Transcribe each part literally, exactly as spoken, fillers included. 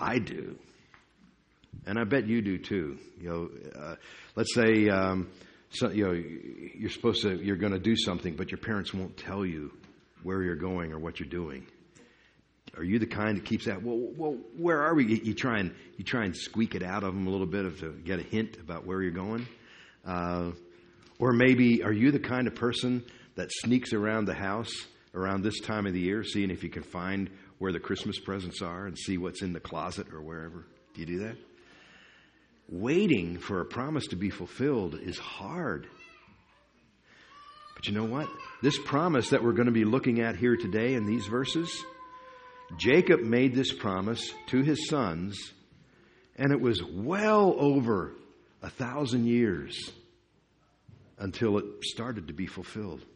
I do. And I bet you do too. You know, uh, let's say um, so, you know you're supposed to you're going to do something, but your parents won't tell you where you're going or what you're doing. Are you the kind that keeps that? Well, well, where are we? You, you try and you try and squeak it out of them a little bit to get a hint about where you're going. Uh, or maybe are you the kind of person that sneaks around the house around this time of the year, seeing if you can find where the Christmas presents are and see what's in the closet or wherever? Do you do that? Waiting for a promise to be fulfilled is hard. But you know what? This promise that we're going to be looking at here today in these verses, Jacob made this promise to his sons, and it was well over a thousand years until it started to be fulfilled.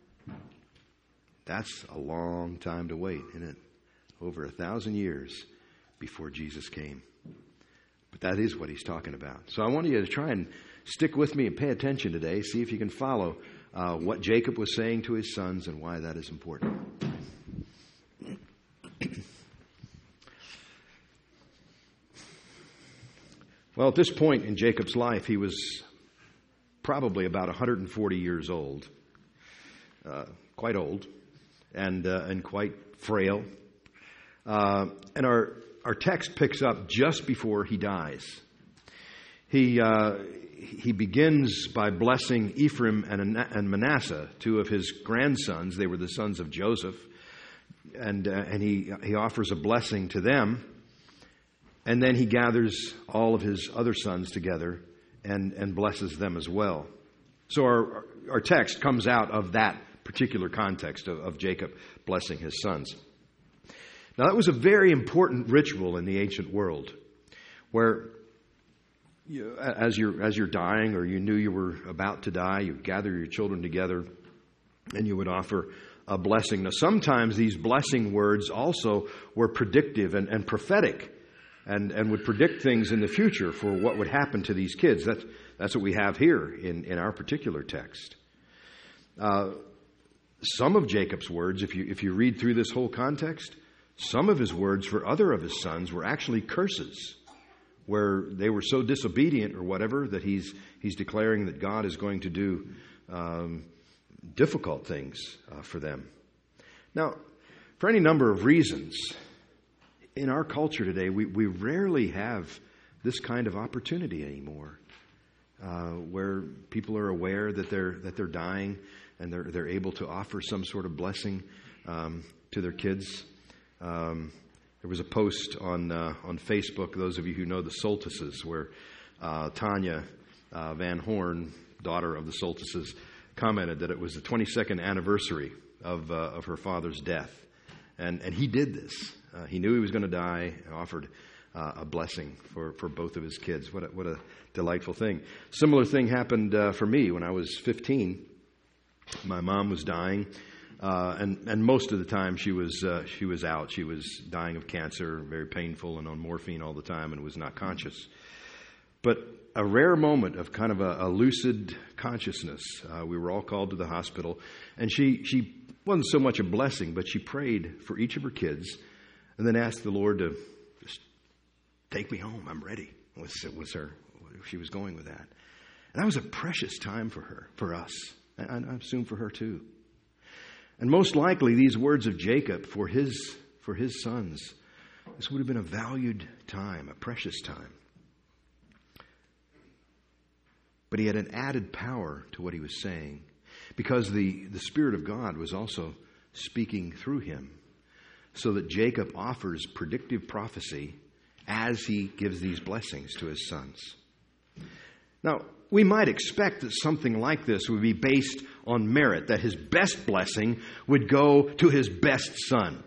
That's a long time to wait, isn't it? Over a thousand years before Jesus came. But that is what he's talking about. So I want you to try and stick with me and pay attention today. See if you can follow uh, what Jacob was saying to his sons and why that is important. Well, at this point in Jacob's life, he was probably about one hundred forty years old, uh, quite old, and uh, and quite frail. Uh, and our our text picks up just before he dies. He uh, he begins by blessing Ephraim and and Manasseh, two of his grandsons. They were the sons of Joseph, and uh, and he he offers a blessing to them. And then he gathers all of his other sons together and, and blesses them as well. So our, our text comes out of that particular context of, of Jacob blessing his sons. Now that was a very important ritual in the ancient world, where you, as you're as you're dying or you knew you were about to die, you gather your children together and you would offer a blessing. Now sometimes these blessing words also were predictive and, and prophetic. And, and would predict things in the future for what would happen to these kids. That's, that's what we have here in, in our particular text. Uh, some of Jacob's words, if you, if you read through this whole context, some of his words for other of his sons were actually curses, where they were so disobedient or whatever that he's, he's declaring that God is going to do um, difficult things uh, for them. Now, for any number of reasons, in our culture today, we, we rarely have this kind of opportunity anymore, uh, where people are aware that they're that they're dying and they're they're able to offer some sort of blessing um, to their kids. Um, there was a post on uh, on Facebook. Those of you who know the Soltices, where uh, Tanya uh, Van Horn, daughter of the Soltices, commented that it was the twenty-second anniversary of uh, of her father's death, and and he did this. Uh, he knew he was going to die and offered uh, a blessing for, for both of his kids. What a, what a delightful thing. Similar thing happened uh, for me when I was fifteen. My mom was dying, uh, and and most of the time she was uh, she was out. She was dying of cancer, very painful, and on morphine all the time, and was not conscious. But a rare moment of kind of a, a lucid consciousness. Uh, we were all called to the hospital, and she she wasn't so much a blessing, but she prayed for each of her kids. And then asked the Lord to just take me home. I'm ready. Was was her? She was going with that, and that was a precious time for her, for us, and I assume for her too. And most likely, these words of Jacob for his for his sons, this would have been a valued time, a precious time. But he had an added power to what he was saying, because the the Spirit of God was also speaking through him. So that Jacob offers predictive prophecy as he gives these blessings to his sons. Now, we might expect that something like this would be based on merit, that his best blessing would go to his best son.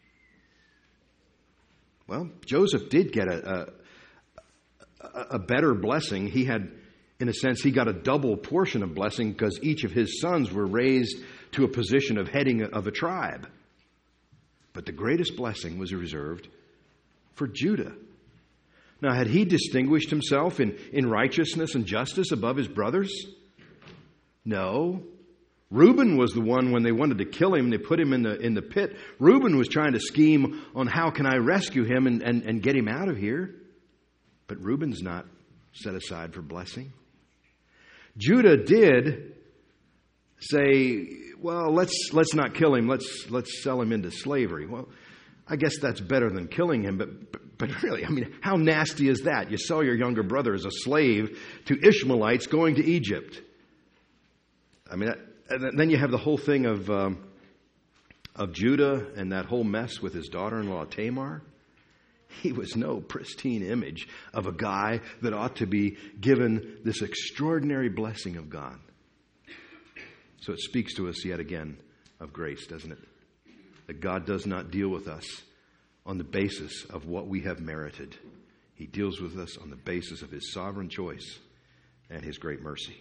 Well, Joseph did get a, a, a better blessing. He had, in a sense, he got a double portion of blessing because each of his sons were raised to a position of heading of a tribe. But the greatest blessing was reserved for Judah. Now, had he distinguished himself in, in righteousness and justice above his brothers? No. Reuben was the one, when they wanted to kill him, they put him in the in the pit. Reuben was trying to scheme on how can I rescue him and, and, and get him out of here. But Reuben's not set aside for blessing. Judah did say, well, let's let's not kill him. Let's let's sell him into slavery. Well, I guess that's better than killing him. But, but but really, I mean, how nasty is that? You sell your younger brother as a slave to Ishmaelites going to Egypt. I mean, that, and then you have the whole thing of um, of Judah and that whole mess with his daughter-in-law Tamar. He was no pristine image of a guy that ought to be given this extraordinary blessing of God. So it speaks to us yet again of grace, doesn't it? That God does not deal with us on the basis of what we have merited. He deals with us on the basis of His sovereign choice and His great mercy.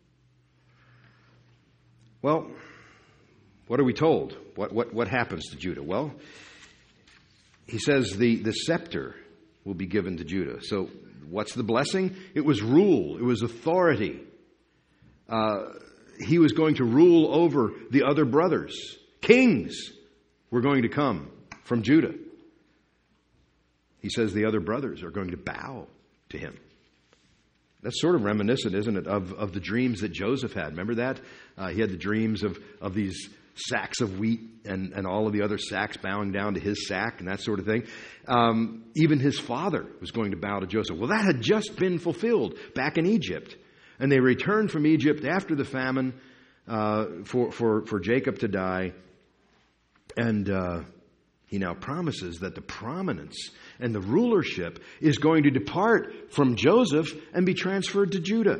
Well, what are we told? What what what happens to Judah? Well, he says the, the scepter will be given to Judah. So what's the blessing? It was rule. It was authority. Uh, he was going to rule over the other brothers. Kings were going to come from Judah. He says the other brothers are going to bow to him. That's sort of reminiscent, isn't it, of, of the dreams that Joseph had. Remember that? Uh, he had the dreams of, of these sacks of wheat and, and all of the other sacks bowing down to his sack and that sort of thing. Um, even his father was going to bow to Joseph. Well, that had just been fulfilled back in Egypt. And they returned from Egypt after the famine uh, for, for, for Jacob to die. And uh, he now promises that the prominence and the rulership is going to depart from Joseph and be transferred to Judah.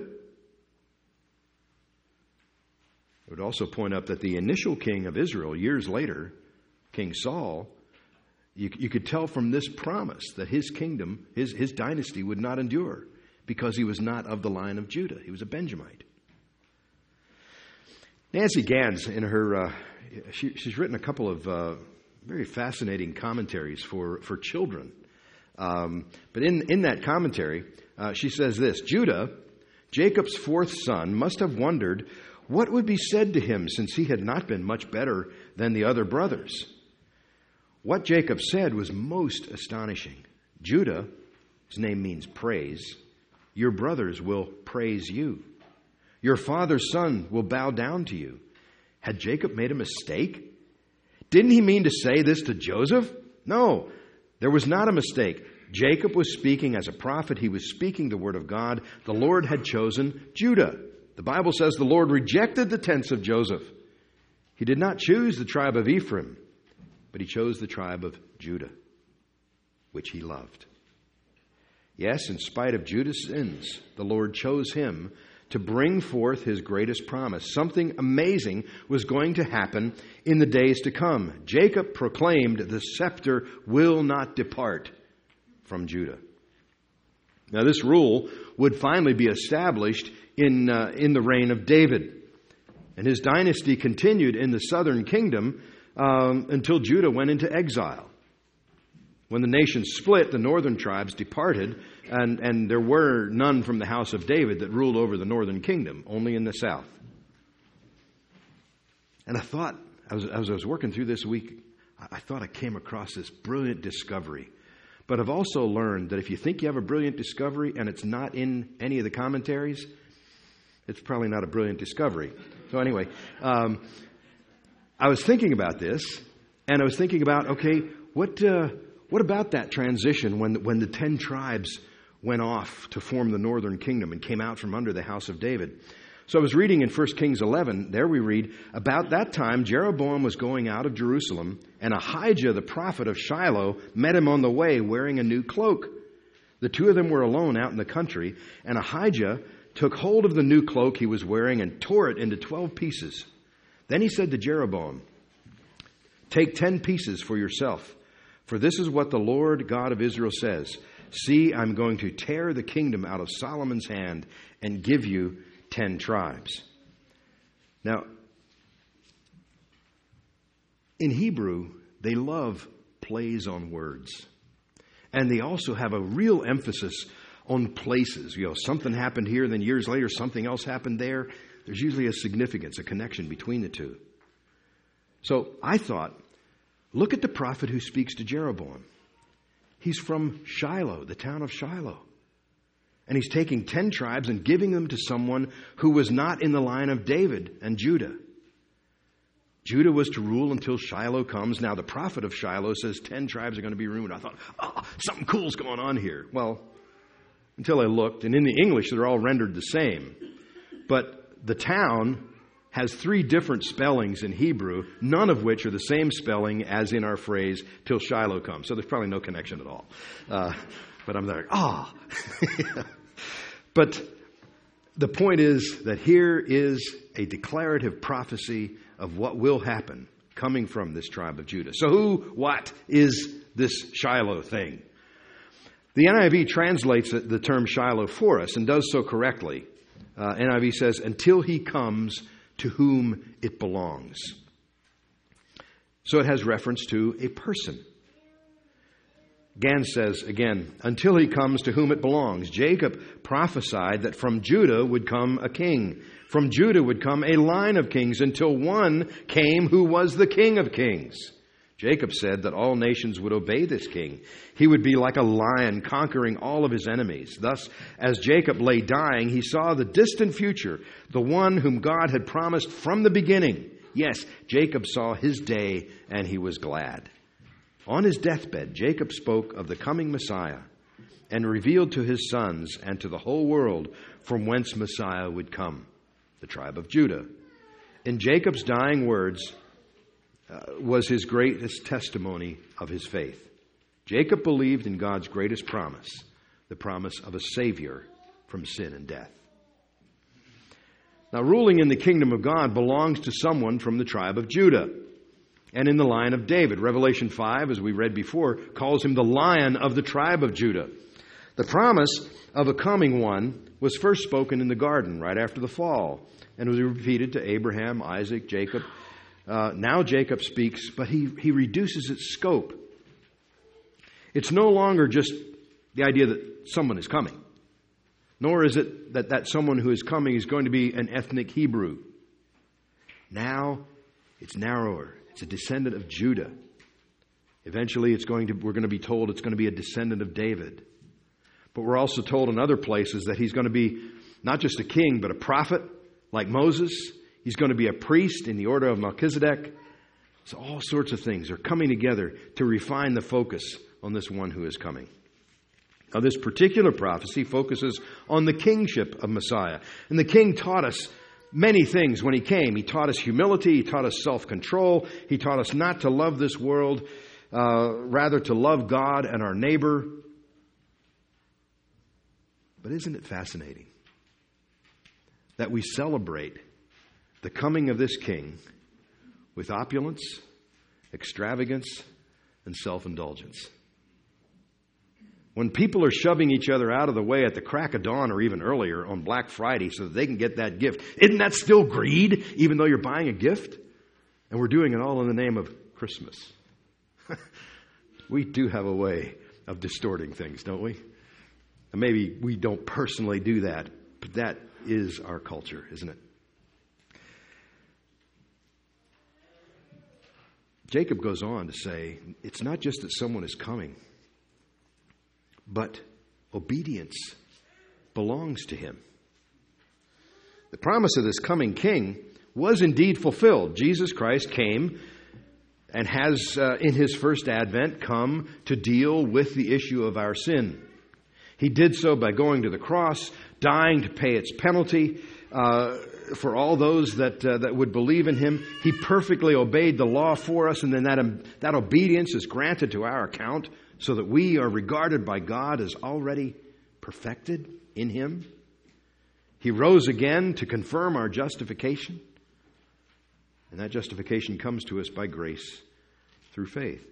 I would also point out that the initial king of Israel, years later, King Saul, you, you could tell from this promise that his kingdom, his, his dynasty would not endure because he was not of the line of Judah. He was a Benjamite. Nancy Gans, in her, uh, she, she's written a couple of uh, very fascinating commentaries for, for children. Um, but in, in that commentary, uh, she says this: Judah, Jacob's fourth son, must have wondered what would be said to him since he had not been much better than the other brothers. What Jacob said was most astonishing. Judah, his name means praise, your brothers will praise you. Your father's son will bow down to you. Had Jacob made a mistake? Didn't he mean to say this to Joseph? No, there was not a mistake. Jacob was speaking as a prophet. He was speaking the word of God. The Lord had chosen Judah. The Bible says the Lord rejected the tents of Joseph. He did not choose the tribe of Ephraim, but he chose the tribe of Judah, which he loved. Yes, in spite of Judah's sins, the Lord chose him to bring forth his greatest promise. Something amazing was going to happen in the days to come. Jacob proclaimed, the scepter will not depart from Judah. Now, this rule would finally be established in uh, in the reign of David. And his dynasty continued in the southern kingdom um, until Judah went into exile. When the nation split, the northern tribes departed, and, and there were none from the house of David that ruled over the northern kingdom, only in the south. And I thought, as, as I was working through this week, I thought I came across this brilliant discovery. But I've also learned that if you think you have a brilliant discovery and it's not in any of the commentaries, it's probably not a brilliant discovery. So anyway, um, I was thinking about this, and I was thinking about, okay, what uh, what about that transition when when the ten tribes went off to form the northern kingdom and came out from under the house of David? So I was reading in First Kings eleven, there we read, about that time Jeroboam was going out of Jerusalem, and Ahijah the prophet of Shiloh met him on the way wearing a new cloak. The two of them were alone out in the country, and Ahijah took hold of the new cloak he was wearing and tore it into twelve pieces. Then he said to Jeroboam, "Take ten pieces for yourself, for this is what the Lord God of Israel says. See, I'm going to tear the kingdom out of Solomon's hand and give you ten tribes." Now, in Hebrew, they love plays on words. And they also have a real emphasis on places. You know, something happened here, then years later something else happened there. there's usually a significance, a connection between the two. So I thought, look at the prophet who speaks to Jeroboam. He's from Shiloh, the town of Shiloh. And he's taking ten tribes and giving them to someone who was not in the line of David and Judah. Judah was to rule until Shiloh comes. Now the prophet of Shiloh says ten tribes are going to be ruined. I thought, oh, something cool's going on here. Well, until I looked, and in the English they're all rendered the same. But the town has three different spellings in Hebrew, none of which are the same spelling as in our phrase, till Shiloh comes. So there's probably no connection at all. Uh, but I'm there, ah. But the point is that here is a declarative prophecy of what will happen coming from this tribe of Judah. So who, what is this Shiloh thing? The N I V translates the term Shiloh for us and does so correctly. Uh, N I V says, until he comes to whom it belongs. So it has reference to a person. Gans says, again, until he comes to whom it belongs. Jacob prophesied that from Judah would come a king. From Judah would come a line of kings until one came who was the King of kings. Jacob said that all nations would obey this king. He would be like a lion conquering all of his enemies. Thus, as Jacob lay dying, he saw the distant future, the one whom God had promised from the beginning. Yes, Jacob saw his day and he was glad. On his deathbed, Jacob spoke of the coming Messiah and revealed to his sons and to the whole world from whence Messiah would come, the tribe of Judah. In Jacob's dying words, Uh, was his greatest testimony of his faith. Jacob believed in God's greatest promise, the promise of a Savior from sin and death. Now, ruling in the kingdom of God belongs to someone from the tribe of Judah and in the line of David. Revelation five, as we read before, calls him the Lion of the tribe of Judah. The promise of a coming one was first spoken in the garden right after the fall and was repeated to Abraham, Isaac, Jacob. Uh, now Jacob speaks, but he, he reduces its scope. It's no longer just the idea that someone is coming, nor is it that that someone who is coming is going to be an ethnic Hebrew. Now it's narrower. It's a descendant of Judah. Eventually it's going to, we're going to be told it's going to be a descendant of David. But we're also told in other places that he's going to be not just a king, but a prophet like Moses. He's going to be a priest in the order of Melchizedek. So all sorts of things are coming together to refine the focus on this one who is coming. Now, this particular prophecy focuses on the kingship of Messiah. And the king taught us many things when he came. He taught us humility. He taught us self-control. He taught us not to love this world, uh, rather to love God and our neighbor. But isn't it fascinating that we celebrate the coming of this king with opulence, extravagance, and self-indulgence? When people are shoving each other out of the way at the crack of dawn or even earlier on Black Friday so that they can get that gift, isn't that still greed, even though you're buying a gift? And we're doing it all in the name of Christmas. We do have a way of distorting things, don't we? And maybe we don't personally do that, but that is our culture, isn't it? Jacob goes on to say, it's not just that someone is coming, but obedience belongs to him. The promise of this coming king was indeed fulfilled. Jesus Christ came and has, uh, in his first advent, come to deal with the issue of our sin. He did so by going to the cross, dying to pay its penalty, uh, for all those that uh, that would believe in him. He perfectly obeyed the law for us, and then that, um, that obedience is granted to our account so that we are regarded by God as already perfected in him. He rose again to confirm our justification, and that justification comes to us by grace through faith.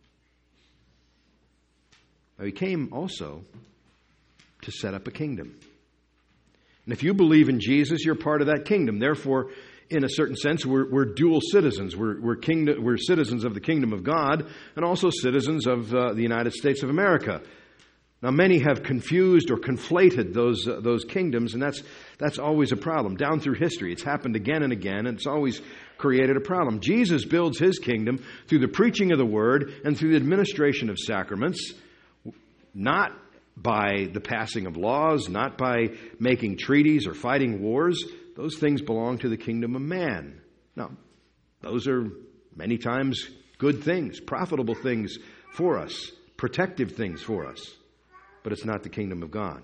Now, he came also to set up a kingdom. And if you believe in Jesus, you're part of that kingdom. Therefore, in a certain sense, we're, we're dual citizens. We're, we're, kingdom, we're citizens of the kingdom of God and also citizens of uh, the United States of America. Now, many have confused or conflated those uh, those kingdoms, and that's that's always a problem. Down through history, it's happened again and again, and it's always created a problem. Jesus builds his kingdom through the preaching of the word and through the administration of sacraments, not by the passing of laws, not by making treaties or fighting wars. Those things belong to the kingdom of man. Now, those are many times good things, profitable things for us, protective things for us. But it's not the kingdom of God.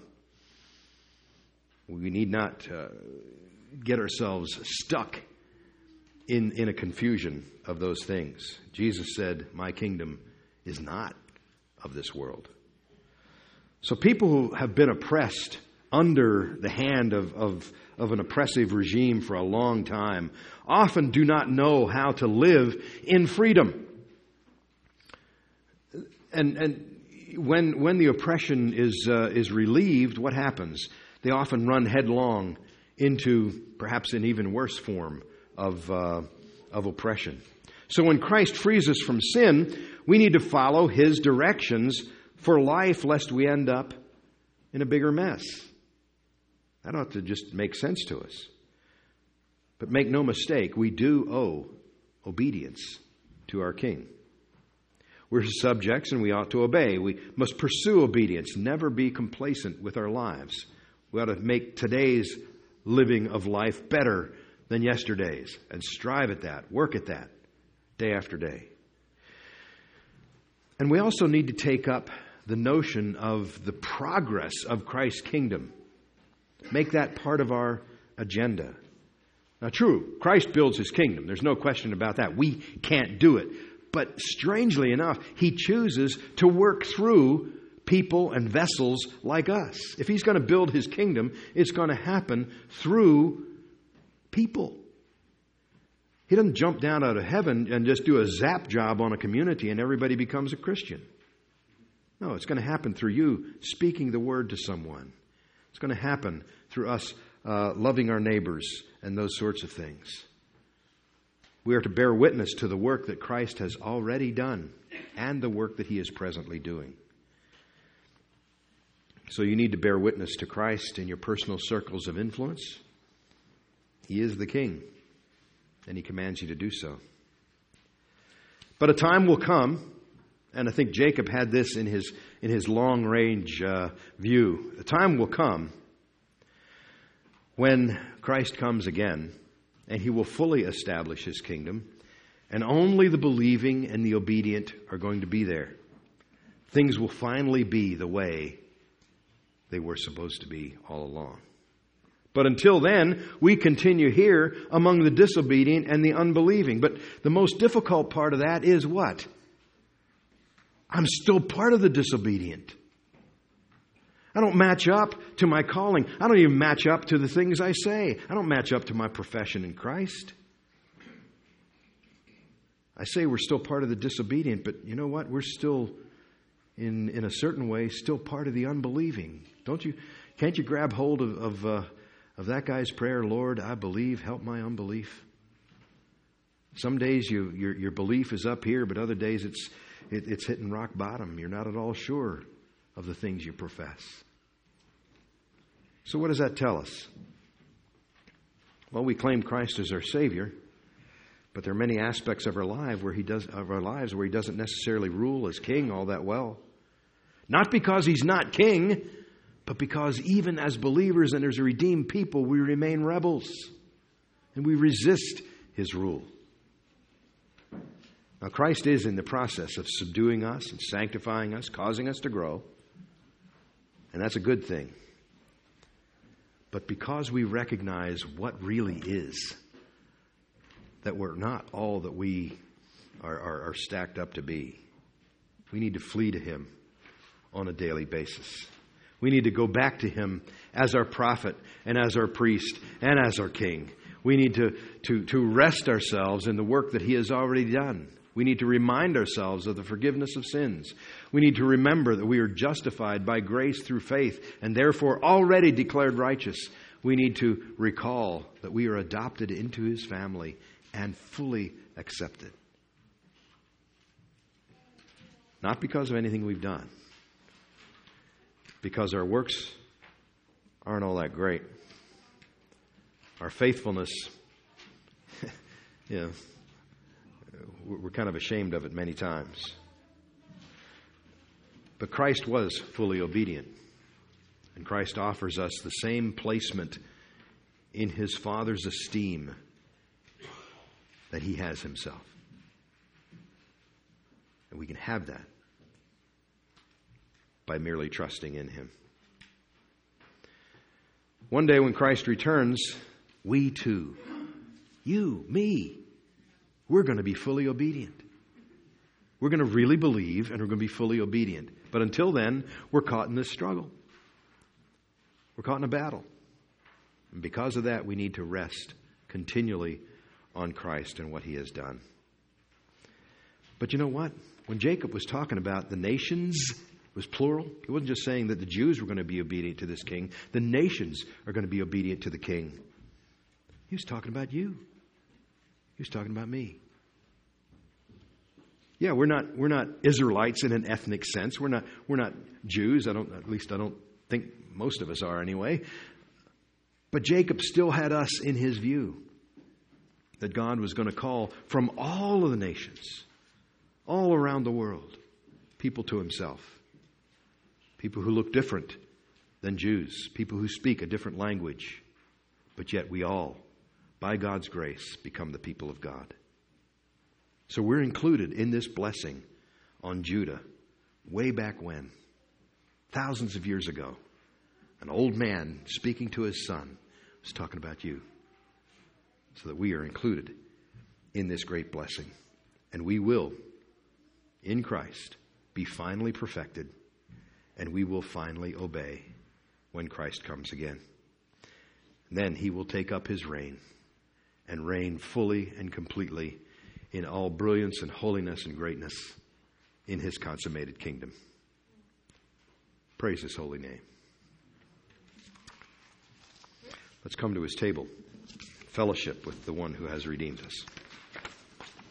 We need not uh, get ourselves stuck in, in a confusion of those things. Jesus said, my kingdom is not of this world. So people who have been oppressed under the hand of, of, of an oppressive regime for a long time often do not know how to live in freedom. And, and When when the oppression is uh, is relieved, what happens? They often run headlong into perhaps an even worse form of uh, of oppression. So when Christ frees us from sin, we need to follow his directions for life, lest we end up in a bigger mess. That ought to just make sense to us. But make no mistake, we do owe obedience to our King. We're his subjects and we ought to obey. We must pursue obedience, never be complacent with our lives. We ought to make today's living of life better than yesterday's and strive at that, work at that, day after day. And we also need to take up the notion of the progress of Christ's kingdom. Make that part of our agenda. Now, true, Christ builds his kingdom. There's no question about that. We can't do it. But strangely enough, he chooses to work through people and vessels like us. If he's going to build his kingdom, it's going to happen through people. He doesn't jump down out of heaven and just do a zap job on a community and everybody becomes a Christian. No, it's going to happen through you speaking the word to someone. It's going to happen through us uh, loving our neighbors and those sorts of things. We are to bear witness to the work that Christ has already done and the work that he is presently doing. So you need to bear witness to Christ in your personal circles of influence. He is the King, and he commands you to do so. But a time will come, and I think Jacob had this in his in his long-range uh, view. A time will come when Christ comes again, and he will fully establish his kingdom, and only the believing and the obedient are going to be there. Things will finally be the way they were supposed to be all along. But until then, we continue here among the disobedient and the unbelieving. But the most difficult part of that is what? I'm still part of the disobedient. I don't match up to my calling. I don't even match up to the things I say. I don't match up to my profession in Christ. I say we're still part of the disobedient, but you know what? We're still, in in a certain way, still part of the unbelieving. Don't you? Can't you grab hold of of, uh, of that guy's prayer? Lord, I believe. Help my unbelief. Some days you your your belief is up here, but other days it's it, it's hitting rock bottom. You're not at all sure of the things you profess. So what does that tell us? Well, we claim Christ as our Savior, but there are many aspects of our life where he does of our lives where he doesn't necessarily rule as king all that well. Not because he's not king, but because even as believers and as redeemed people, we remain rebels and we resist his rule. Now, Christ is in the process of subduing us and sanctifying us, causing us to grow. And that's a good thing. But because we recognize what really is, that we're not all that we are, are, are stacked up to be, we need to flee to him on a daily basis. We need to go back to him as our prophet and as our priest and as our king. We need to, to, to rest ourselves in the work that he has already done. We need to remind ourselves of the forgiveness of sins. We need to remember that we are justified by grace through faith and therefore already declared righteous. We need to recall that we are adopted into his family and fully accepted. Not because of anything we've done, because our works aren't all that great. Our faithfulness, you know, we're kind of ashamed of it many times. But Christ was fully obedient. And Christ offers us the same placement in His Father's esteem that He has Himself. And we can have that by merely trusting in Him. One day when Christ returns, we too, you, me, we're going to be fully obedient. We're going to really believe and we're going to be fully obedient. But until then, we're caught in this struggle. We're caught in a battle. And because of that, we need to rest continually on Christ and what He has done. But you know what? When Jacob was talking about the nations, it was plural. He wasn't just saying that the Jews were going to be obedient to this king. The nations are going to be obedient to the king. He was talking about you. He was talking about me. Yeah, we're not we're not Israelites in an ethnic sense. We're not we're not Jews. I don't at least I don't think most of us are anyway. But Jacob still had us in his view. That God was going to call from all of the nations, all around the world, people to Himself. People who look different than Jews. People who speak a different language. But yet we all, by God's grace, become the people of God. So we're included in this blessing on Judah way back when, thousands of years ago. An old man speaking to his son was talking about you. So that we are included in this great blessing. And we will, in Christ, be finally perfected. And we will finally obey when Christ comes again. And then He will take up His reign and reign fully and completely in all brilliance and holiness and greatness in His consummated kingdom. Praise His holy name. Let's come to His table. Fellowship with the one who has redeemed us.